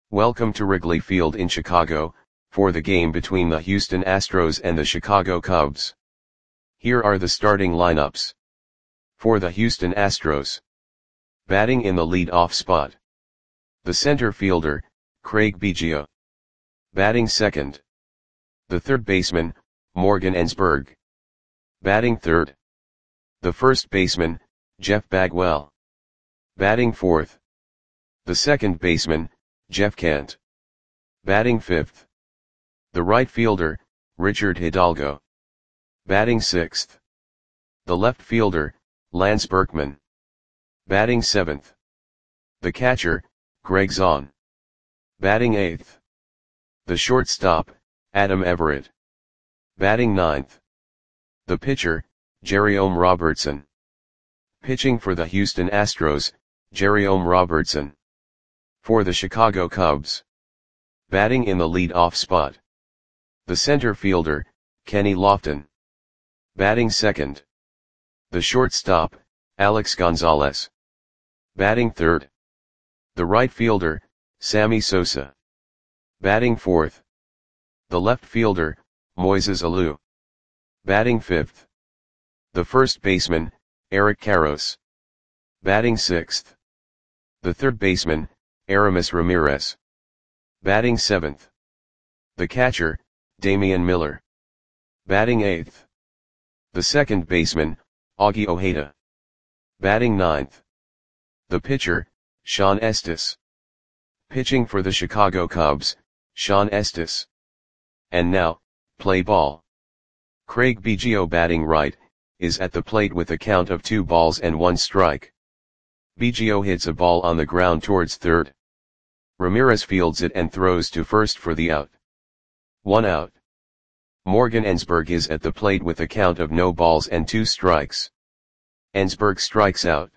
Welcome to Wrigley Field in Chicago, for the game between the Houston Astros and the Chicago Cubs. Here are the starting lineups. For the Houston Astros. Batting in the lead-off spot. The center fielder, Craig Biggio. Batting second. The third baseman, Morgan Ensberg. Batting third. The first baseman, Jeff Bagwell. Batting fourth. The second baseman, Jeff Kent. Batting fifth. The right fielder, Richard Hidalgo. Batting sixth. The left fielder, Lance Berkman. Batting seventh. The catcher, Greg Zaun. Batting eighth. The shortstop, Adam Everett. Batting ninth. The pitcher, Jerome Robertson. Pitching for the Houston Astros, Jerome Robertson. For the Chicago Cubs. Batting in the lead-off spot. The center fielder, Kenny Lofton. Batting second. The shortstop, Alex Gonzalez. Batting third. The right fielder, Sammy Sosa. Batting fourth. The left fielder, Moises Alou. Batting fifth. The first baseman, Eric Karros. Batting sixth. The third baseman, Aramis Ramirez. Batting seventh. The catcher, Damian Miller. Batting eighth. The second baseman, Augie Ojeda. Batting ninth. The pitcher, Shawn Estes. Pitching for the Chicago Cubs, Shawn Estes. And now, play ball. Craig Biggio batting right, is at the plate with a count of 2 balls and 1 strike. Biggio hits a ball on the ground towards third. Ramirez fields it and throws to first for the out. 1 out. Morgan Ensberg is at the plate with a count of no balls and 2 strikes. Ensberg strikes out.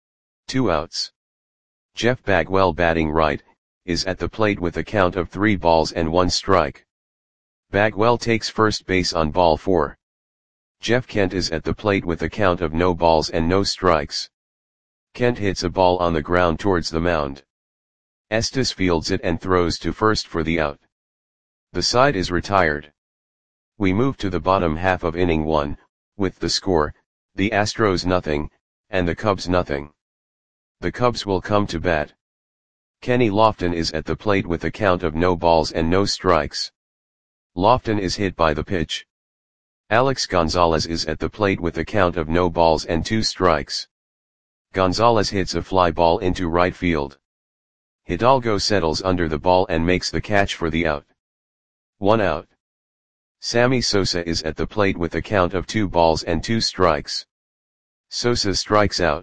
2 outs. Jeff Bagwell batting right, is at the plate with a count of 3 balls and 1 strike. Bagwell takes first base on ball 4. Jeff Kent is at the plate with a count of no balls and no strikes. Kent hits a ball on the ground towards the mound. Estes fields it and throws to first for the out. The side is retired. We move to the bottom half of inning 1, with the score, the Astros nothing, and the Cubs nothing. The Cubs will come to bat. Kenny Lofton is at the plate with a count of no balls and no strikes. Lofton is hit by the pitch. Alex Gonzalez is at the plate with a count of no balls and 2 strikes. Gonzalez hits a fly ball into right field. Hidalgo settles under the ball and makes the catch for the out. 1 out. Sammy Sosa is at the plate with a count of 2 balls and 2 strikes. Sosa strikes out.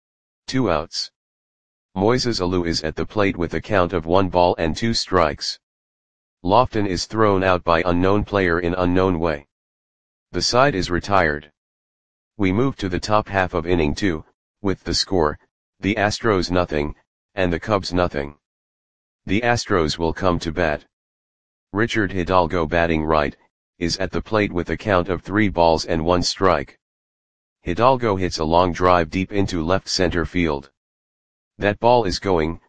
2 outs. Moises Alou is at the plate with a count of 1 ball and 2 strikes. Lofton is thrown out by unknown player in unknown way. The side is retired. We move to the top half of inning 2, with the score, the Astros nothing, and the Cubs nothing. The Astros will come to bat. Richard Hidalgo batting right, is at the plate with a count of 3 balls and 1 strike. Hidalgo hits a long drive deep into left center field. That ball is going,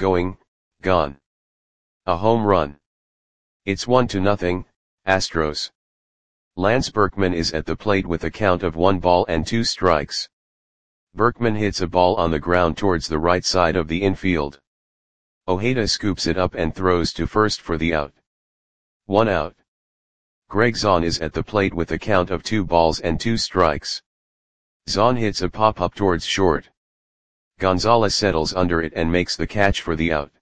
gone. A home run. It's 1-0, Astros. Lance Berkman is at the plate with a count of 1 ball and 2 strikes. Berkman hits a ball on the ground towards the right side of the infield. Ojeda scoops it up and throws to first for the out. 1 out. Greg Zaun is at the plate with a count of 2 balls and 2 strikes. Zaun hits a pop-up towards short. Gonzalez settles under it and makes the catch for the out.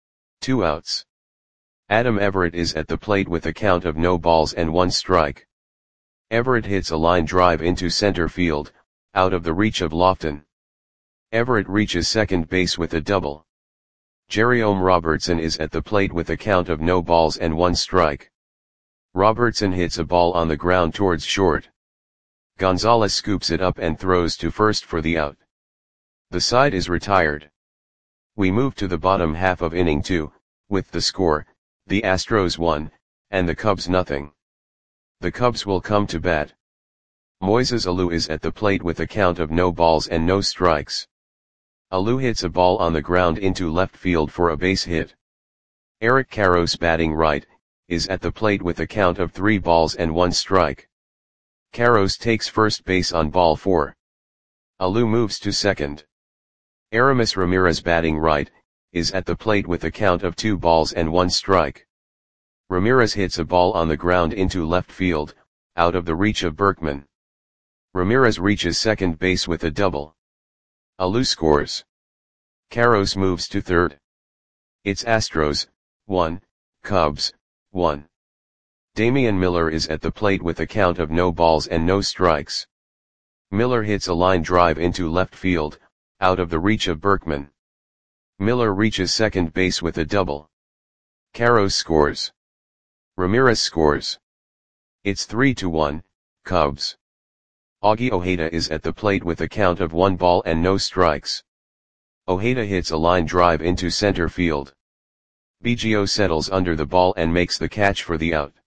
2 outs. Adam Everett is at the plate with a count of no balls and 1 strike. Everett hits a line drive into center field, out of the reach of Lofton. Everett reaches second base with a double. Jerome Robertson is at the plate with a count of no balls and 1 strike. Robertson hits a ball on the ground towards short. Gonzalez scoops it up and throws to first for the out. The side is retired. We move to the bottom half of inning 2, with the score, the Astros 1, and the Cubs nothing. The Cubs will come to bat. Moises Alou is at the plate with a count of no balls and no strikes. Alou hits a ball on the ground into left field for a base hit. Eric Karros batting right, is at the plate with a count of 3 balls and 1 strike. Karros takes first base on ball 4. Alou moves to second. Aramis Ramirez batting right, is at the plate with a count of 2 balls and 1 strike. Ramirez hits a ball on the ground into left field, out of the reach of Berkman. Ramirez reaches second base with a double. Alou scores. Karros moves to third. It's Astros, 1, Cubs, 1. Damian Miller is at the plate with a count of no balls and no strikes. Miller hits a line drive into left field, out of the reach of Berkman. Miller reaches second base with a double. Karros scores. Ramirez scores. It's 3-1, Cubs. Augie Ojeda is at the plate with a count of 1 ball and no strikes. Ojeda hits a line drive into center field. Biggio settles under the ball and makes the catch for the out.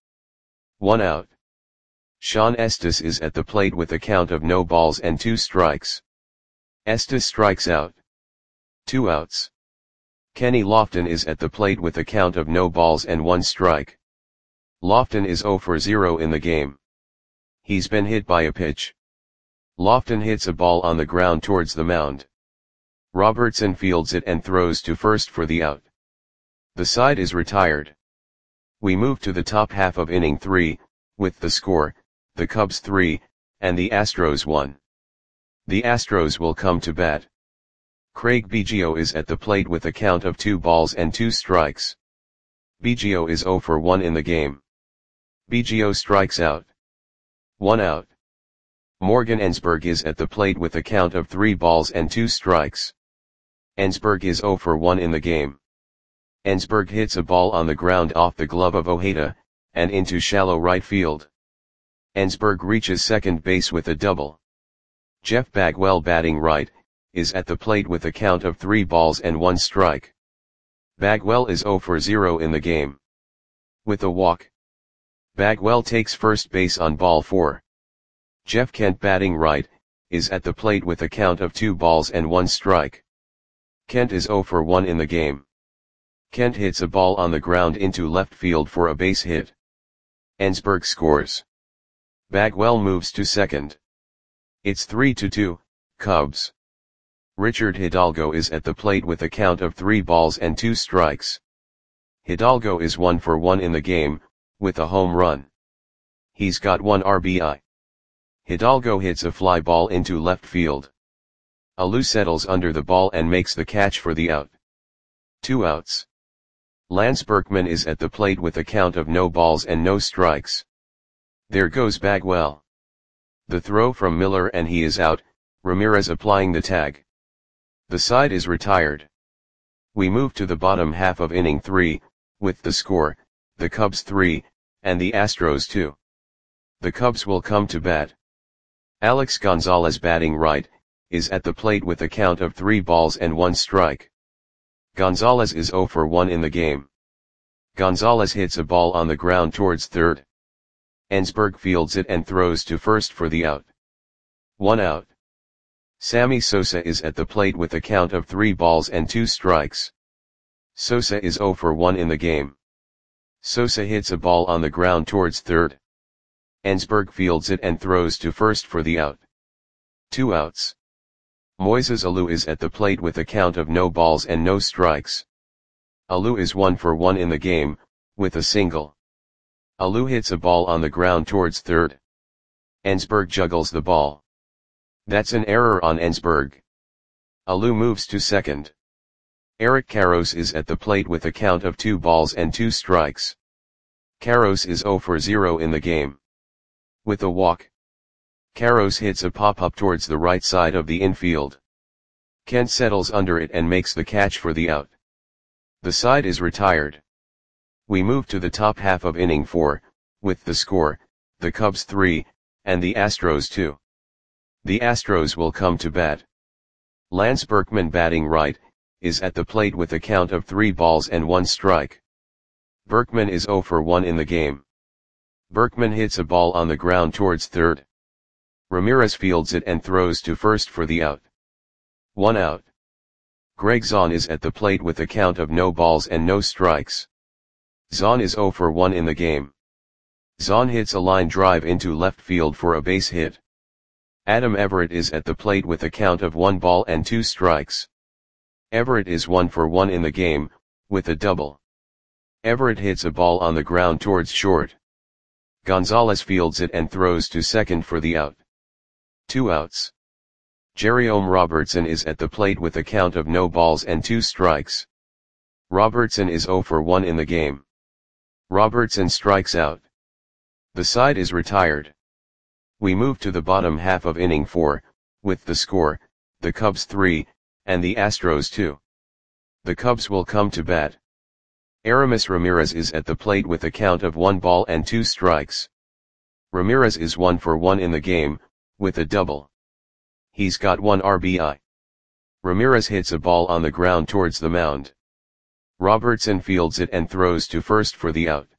1 out. Sean Estes is at the plate with a count of no balls and 2 strikes. Estes strikes out. 2 outs. Kenny Lofton is at the plate with a count of no balls and 1 strike. Lofton is 0 for 0 in the game. He's been hit by a pitch. Lofton hits a ball on the ground towards the mound. Robertson fields it and throws to first for the out. The side is retired. We move to the top half of inning 3, with the score, the Cubs 3, and the Astros 1. The Astros will come to bat. Craig Biggio is at the plate with a count of 2 balls and 2 strikes. Biggio is 0 for 1 in the game. Biggio strikes out. 1 out. Morgan Ensberg is at the plate with a count of 3 balls and 2 strikes. Ensberg is 0 for 1 in the game. Ensberg hits a ball on the ground off the glove of Ojeda, and into shallow right field. Ensberg reaches second base with a double. Jeff Bagwell batting right, is at the plate with a count of 3 balls and 1 strike. Bagwell is 0 for 0 in the game. With a walk. Bagwell takes first base on ball 4. Jeff Kent batting right, is at the plate with a count of 2 balls and 1 strike. Kent is 0 for 1 in the game. Kent hits a ball on the ground into left field for a base hit. Ensberg scores. Bagwell moves to second. It's 3-2, Cubs. Richard Hidalgo is at the plate with a count of 3 balls and 2 strikes. Hidalgo is 1 for 1 in the game, with a home run. He's got 1 RBI. Hidalgo hits a fly ball into left field. Alou settles under the ball and makes the catch for the out. 2 outs. Lance Berkman is at the plate with a count of no balls and no strikes. There goes Bagwell. The throw from Miller and he is out, Ramirez applying the tag. The side is retired. We move to the bottom half of inning 3, with the score, the Cubs 3, and the Astros 2. The Cubs will come to bat. Alex Gonzalez batting right, is at the plate with a count of 3 balls and 1 strike. Gonzalez is 0 for 1 in the game. Gonzalez hits a ball on the ground towards third. Ensberg fields it and throws to first for the out. 1 out. Sammy Sosa is at the plate with a count of 3 balls and 2 strikes. Sosa is 0 for 1 in the game. Sosa hits a ball on the ground towards third. Ensberg fields it and throws to first for the out. 2 outs. Moises Alou is at the plate with a count of no balls and no strikes. Alou is 1 for 1 in the game, with a single. Alou hits a ball on the ground towards third. Ensberg juggles the ball. That's an error on Ensberg. Alou moves to second. Eric Karros is at the plate with a count of 2 balls and 2 strikes. Karros is 0 for 0 in the game. With a walk. Karros hits a pop-up towards the right side of the infield. Kent settles under it and makes the catch for the out. The side is retired. We move to the top half of inning 4, with the score, the Cubs 3, and the Astros 2. The Astros will come to bat. Lance Berkman batting right, is at the plate with a count of 3 balls and 1 strike. Berkman is 0 for 1 in the game. Berkman hits a ball on the ground towards third. Ramirez fields it and throws to first for the out. 1 out. Greg Zahn is at the plate with a count of no balls and no strikes. Zahn is 0 for 1 in the game. Zahn hits a line drive into left field for a base hit. Adam Everett is at the plate with a count of 1 ball and 2 strikes. Everett is 1 for 1 in the game, with a double. Everett hits a ball on the ground towards short. Gonzalez fields it and throws to second for the out. 2 outs. Jerome Robertson is at the plate with a count of no balls and 2 strikes. Robertson is 0 for 1 in the game. Robertson strikes out. The side is retired. We move to the bottom half of inning 4, with the score, the Cubs 3, and the Astros 2. The Cubs will come to bat. Aramis Ramirez is at the plate with a count of 1 ball and 2 strikes. Ramirez is 1 for 1 in the game, with a double. He's got 1 RBI. Ramirez hits a ball on the ground towards the mound. Robertson fields it and throws to first for the out.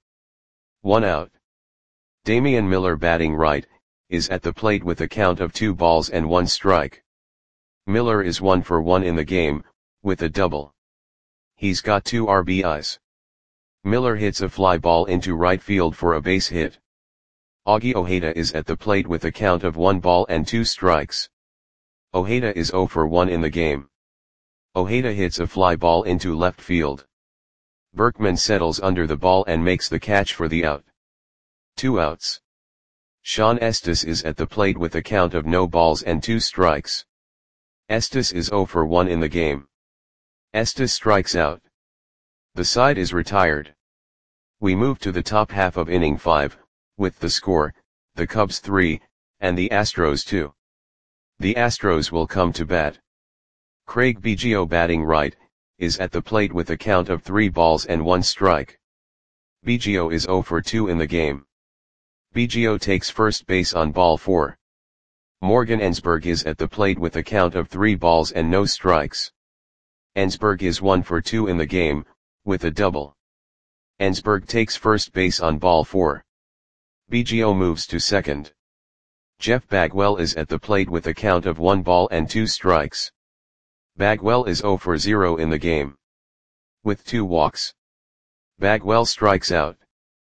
1 out. Damian Miller, batting right, is at the plate with a count of 2 balls and 1 strike. Miller is 1 for 1 in the game, with a double. He's got 2 RBIs. Miller hits a fly ball into right field for a base hit. Augie Ojeda is at the plate with a count of 1 ball and 2 strikes. Ojeda is 0 for 1 in the game. Ojeda hits a fly ball into left field. Berkman settles under the ball and makes the catch for the out. 2 outs. Sean Estes is at the plate with a count of no balls and 2 strikes. Estes is 0 for 1 in the game. Estes strikes out. The side is retired. We move to the top half of inning 5, with the score, the Cubs 3, and the Astros 2. The Astros will come to bat. Craig Biggio, batting right, is at the plate with a count of 3 balls and 1 strike. Biggio is 0 for 2 in the game. Biggio takes first base on ball 4. Morgan Ensberg is at the plate with a count of 3 balls and no strikes. Ensberg is 1 for 2 in the game, with a double. Ensberg takes first base on ball 4. Biggio moves to second. Jeff Bagwell is at the plate with a count of 1 ball and 2 strikes. Bagwell is 0 for 0 in the game. With 2 walks. Bagwell strikes out.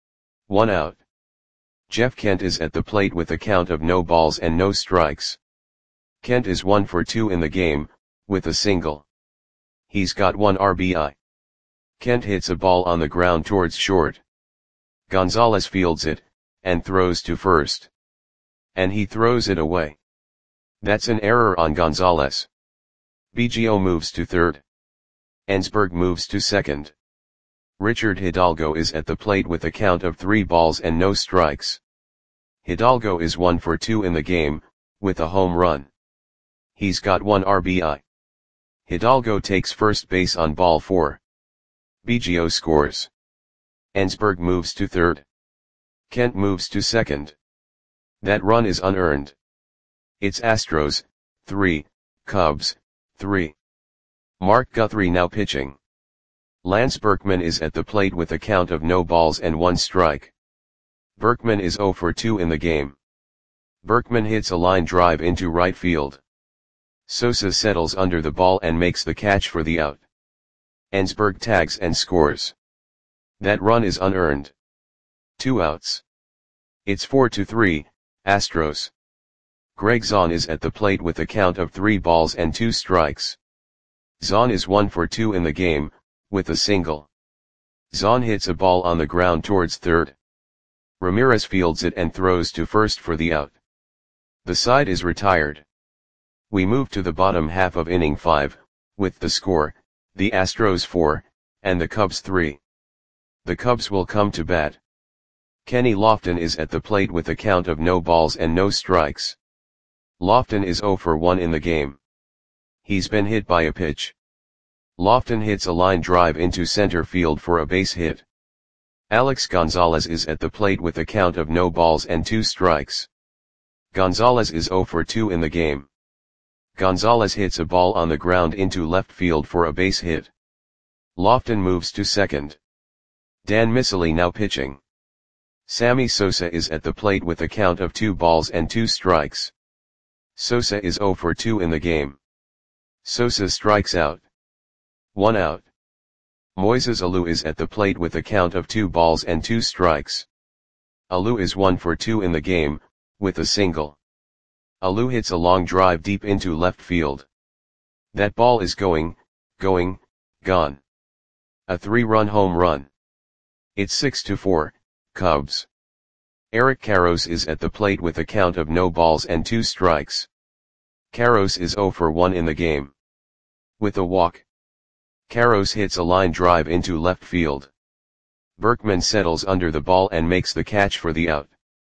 1 out. Jeff Kent is at the plate with a count of no balls and no strikes. Kent is 1 for 2 in the game, with a single. He's got 1 RBI. Kent hits a ball on the ground towards short. Gonzalez fields it, and throws to first. And he throws it away. That's an error on Gonzalez. Biggio moves to third. Ensberg moves to second. Richard Hidalgo is at the plate with a count of 3 balls and no strikes. Hidalgo is 1 for 2 in the game, with a home run. He's got 1 RBI. Hidalgo takes first base on ball 4. Biggio scores. Ensberg moves to third. Kent moves to second. That run is unearned. It's Astros 3, Cubs 3. Mark Guthrie now pitching. Lance Berkman is at the plate with a count of no balls and 1 strike. Berkman is 0 for 2 in the game. Berkman hits a line drive into right field. Sosa settles under the ball and makes the catch for the out. Ensberg tags and scores. That run is unearned. 2 outs. It's 4-3, Astros. Greg Zahn is at the plate with a count of 3 balls and 2 strikes. Zahn is 1 for 2 in the game, with a single. Zahn hits a ball on the ground towards third. Ramirez fields it and throws to first for the out. The side is retired. We move to the bottom half of inning 5, with the score, the Astros 4, and the Cubs 3. The Cubs will come to bat. Kenny Lofton is at the plate with a count of no balls and no strikes. Lofton is 0 for 1 in the game. He's been hit by a pitch. Lofton hits a line drive into center field for a base hit. Alex Gonzalez is at the plate with a count of no balls and 2 strikes. Gonzalez is 0 for 2 in the game. Gonzalez hits a ball on the ground into left field for a base hit. Lofton moves to second. Dan Miceli now pitching. Sammy Sosa is at the plate with a count of 2 balls and 2 strikes. Sosa is 0 for 2 in the game. Sosa strikes out. 1 out. Moises Alou is at the plate with a count of 2 balls and 2 strikes. Alou is 1 for 2 in the game, with a single. Alou hits a long drive deep into left field. That ball is gone. A 3-run home run. It's 6-4, Cubs. Eric Karros is at the plate with a count of no balls and 2 strikes. Karros is 0 for 1 in the game. With a walk. Karros hits a line drive into left field. Berkman settles under the ball and makes the catch for the out.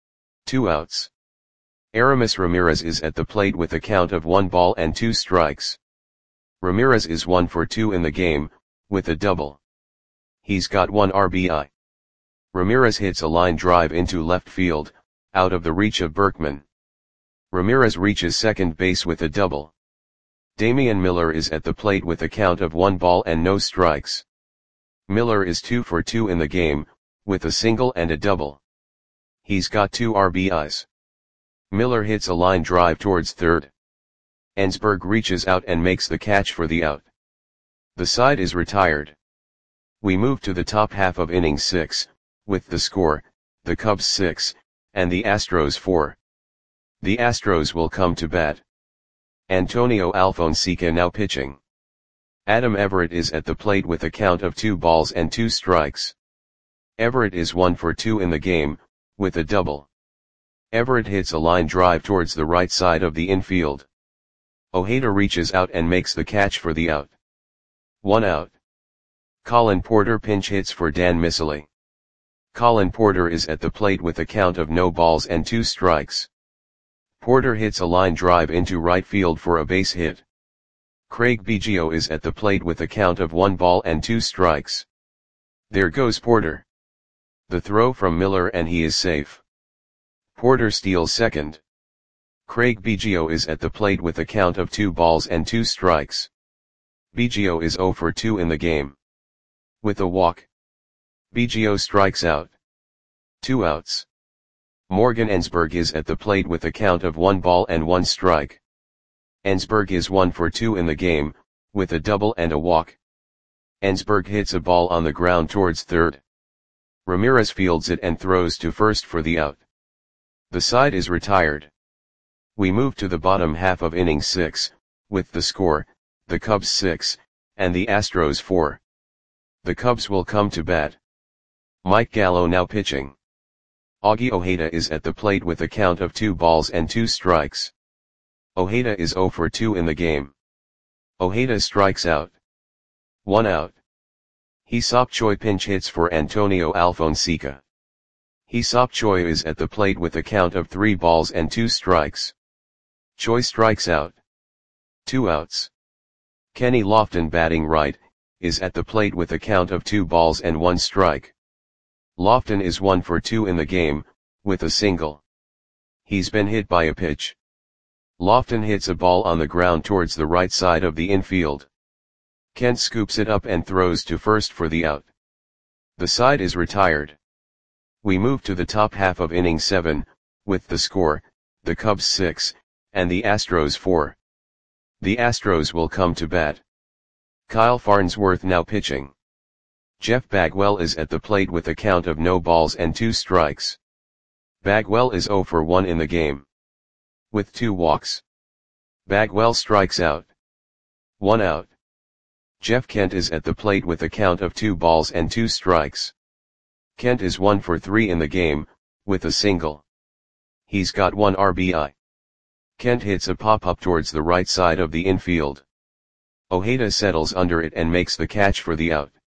2 outs. Aramis Ramirez is at the plate with a count of 1 ball and 2 strikes. Ramirez is 1 for 2 in the game, with a double. He's got 1 RBI. Ramirez hits a line drive into left field, out of the reach of Berkman. Ramirez reaches second base with a double. Damian Miller is at the plate with a count of 1 ball and no strikes. Miller is 2 for 2 in the game, with a single and a double. He's got 2 RBIs. Miller hits a line drive towards third. Ensberg reaches out and makes the catch for the out. The side is retired. We move to the top half of inning 6, with the score, the Cubs 6, and the Astros 4. The Astros will come to bat. Antonio Alfonseca now pitching. Adam Everett is at the plate with a count of 2 balls and 2 strikes. Everett is 1 for 2 in the game, with a double. Everett hits a line drive towards the right side of the infield. Ojeda reaches out and makes the catch for the out. 1 out. Colin Porter pinch hits for Dan Miceli. Colin Porter is at the plate with a count of no balls and 2 strikes. Porter hits a line drive into right field for a base hit. Craig Biggio is at the plate with a count of 1 ball and 2 strikes. There goes Porter. The throw from Miller and he is safe. Porter steals second. Craig Biggio is at the plate with a count of 2 balls and 2 strikes. Biggio is 0 for 2 in the game. With a walk. Biggio strikes out. 2 outs. Morgan Ensberg is at the plate with a count of 1 ball and 1 strike. Ensberg is 1 for 2 in the game, with a double and a walk. Ensberg hits a ball on the ground towards third. Ramirez fields it and throws to first for the out. The side is retired. We move to the bottom half of inning 6, with the score, the Cubs 6, and the Astros 4. The Cubs will come to bat. Mike Gallo now pitching. Augie Ojeda is at the plate with a count of 2 balls and 2 strikes. Ojeda is 0 for 2 in the game. Ojeda strikes out. 1 out. Hee-Seop Choi pinch hits for Antonio Alfonseca. Hee-Seop Choi is at the plate with a count of 3 balls and 2 strikes. Choi strikes out. 2 outs. Kenny Lofton batting right, is at the plate with a count of 2 balls and 1 strike. Lofton is 1 for 2 in the game, with a single. He's been hit by a pitch. Lofton hits a ball on the ground towards the right side of the infield. Kent scoops it up and throws to first for the out. The side is retired. We move to the top half of inning 7, with the score, the Cubs 6, and the Astros 4. The Astros will come to bat. Kyle Farnsworth now pitching. Jeff Bagwell is at the plate with a count of no balls and 2 strikes. Bagwell is 0 for 1 in the game. With 2 walks. Bagwell strikes out. 1 out. Jeff Kent is at the plate with a count of 2 balls and 2 strikes. Kent is 1 for 3 in the game, with a single. He's got 1 RBI. Kent hits a pop-up towards the right side of the infield. Ojeda settles under it and makes the catch for the out.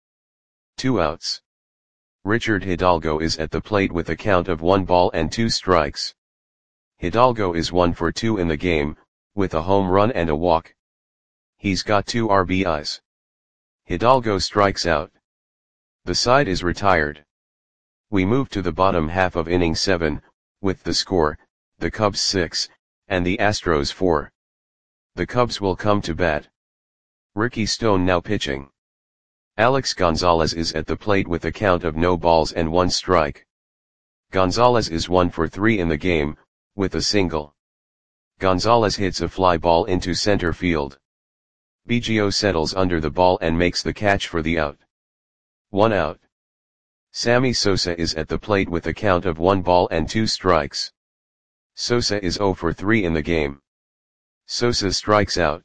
2 outs. Richard Hidalgo is at the plate with a count of 1 ball and 2 strikes. Hidalgo is 1 for 2 in the game, with a home run and a walk. He's got 2 RBIs. Hidalgo strikes out. The side is retired. We move to the bottom half of inning 7, with the score, the Cubs 6, and the Astros 4. The Cubs will come to bat. Ricky Stone now pitching. Alex Gonzalez is at the plate with a count of no balls and 1 strike. Gonzalez is 1 for 3 in the game, with a single. Gonzalez hits a fly ball into center field. Biggio settles under the ball and makes the catch for the out. 1 out. Sammy Sosa is at the plate with a count of 1 ball and 2 strikes. Sosa is 0 for 3 in the game. Sosa strikes out.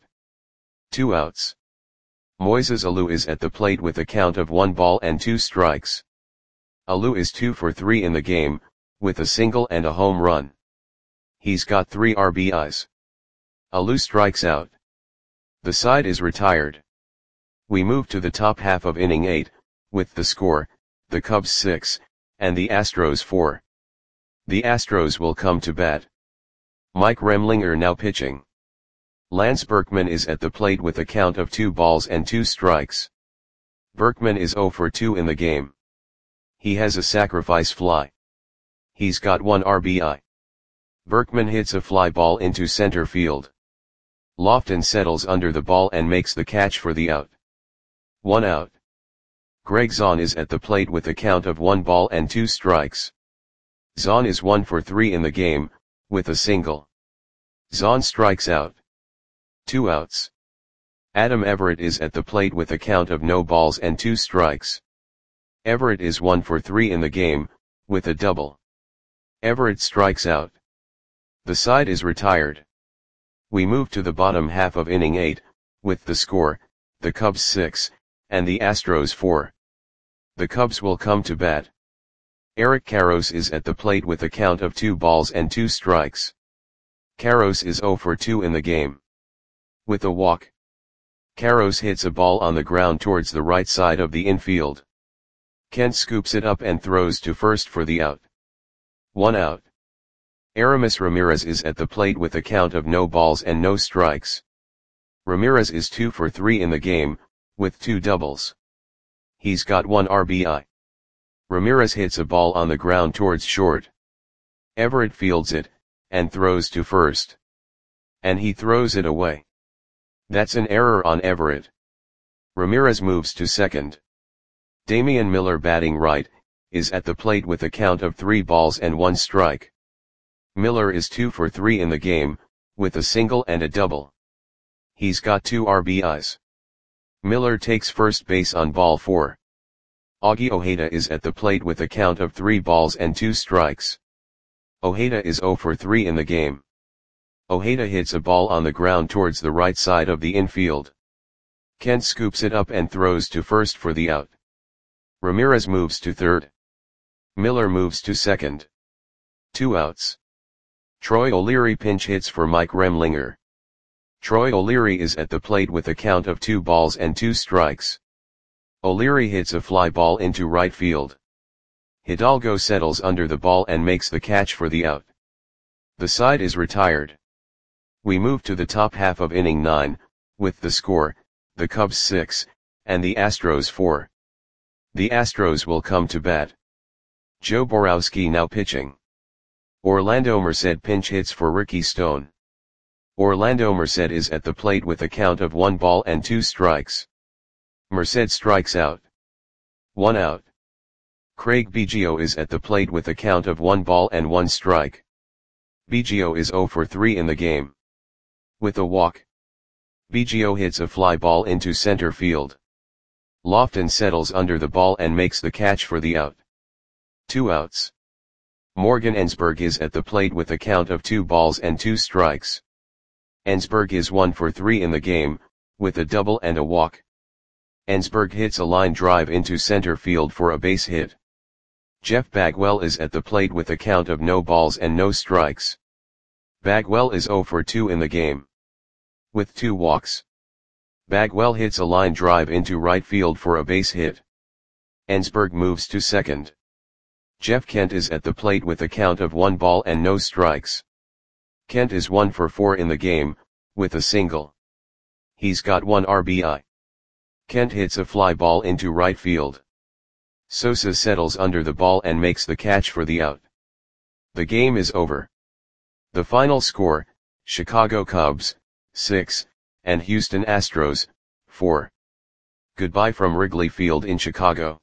2 outs. Moises Alou is at the plate with a count of 1 ball and 2 strikes. Alou is 2 for 3 in the game, with a single and a home run. He's got 3 RBIs. Alou strikes out. The side is retired. We move to the top half of inning 8, with the score, the Cubs 6, and the Astros 4. The Astros will come to bat. Mike Remlinger now pitching. Lance Berkman is at the plate with a count of 2 balls and 2 strikes. Berkman is 0 for 2 in the game. He has a sacrifice fly. He's got 1 RBI. Berkman hits a fly ball into center field. Lofton settles under the ball and makes the catch for the out. 1 out. Greg Zaun is at the plate with a count of 1 ball and 2 strikes. Zaun is 1 for 3 in the game, with a single. Zaun strikes out. 2 outs. Adam Everett is at the plate with a count of no balls and 2 strikes. Everett is 1 for 3 in the game, with a double. Everett strikes out. The side is retired. We move to the bottom half of inning 8, with the score, the Cubs 6, and the Astros 4. The Cubs will come to bat. Eric Karros is at the plate with a count of 2 balls and 2 strikes. Karros is 0 for 2 in the game. With a walk. Karros hits a ball on the ground towards the right side of the infield. Kent scoops it up and throws to first for the out. 1 out. Aramis Ramirez is at the plate with a count of no balls and no strikes. Ramirez is 2 for 3 in the game, with 2 doubles. He's got 1 RBI. Ramirez hits a ball on the ground towards short. Everett fields it, and throws to first. And he throws it away. That's an error on Everett. Ramirez moves to second. Damian Miller, batting right, is at the plate with a count of 3 balls and 1 strike. Miller is 2 for 3 in the game, with a single and a double. He's got 2 RBIs. Miller takes first base on ball 4. Augie Ojeda is at the plate with a count of 3 balls and 2 strikes. Ojeda is 0 for 3 in the game. Ojeda hits a ball on the ground towards the right side of the infield. Kent scoops it up and throws to first for the out. Ramirez moves to third. Miller moves to second. 2 outs. Troy O'Leary pinch hits for Mike Remlinger. Troy O'Leary is at the plate with a count of 2 balls and 2 strikes. O'Leary hits a fly ball into right field. Hidalgo settles under the ball and makes the catch for the out. The side is retired. We move to the top half of inning 9, with the score, the Cubs 6, and the Astros 4. The Astros will come to bat. Joe Borowski now pitching. Orlando Merced pinch hits for Ricky Stone. Orlando Merced is at the plate with a count of 1 ball and 2 strikes. Merced strikes out. 1 out. Craig Biggio is at the plate with a count of 1 ball and 1 strike. Biggio is 0 for 3 in the game. With a walk. Biggio hits a fly ball into center field. Lofton settles under the ball and makes the catch for the out. 2 outs. Morgan Ensberg is at the plate with a count of 2 balls and 2 strikes. Ensberg is 1 for 3 in the game, with a double and a walk. Ensberg hits a line drive into center field for a base hit. Jeff Bagwell is at the plate with a count of no balls and no strikes. Bagwell is 0 for 2 in the game. With 2 walks. Bagwell hits a line drive into right field for a base hit. Ensberg moves to second. Jeff Kent is at the plate with a count of 1 ball and no strikes. Kent is 1 for 4 in the game, with a single. He's got 1 RBI. Kent hits a fly ball into right field. Sosa settles under the ball and makes the catch for the out. The game is over. The final score, Chicago Cubs, 6, and Houston Astros, 4. Goodbye from Wrigley Field in Chicago.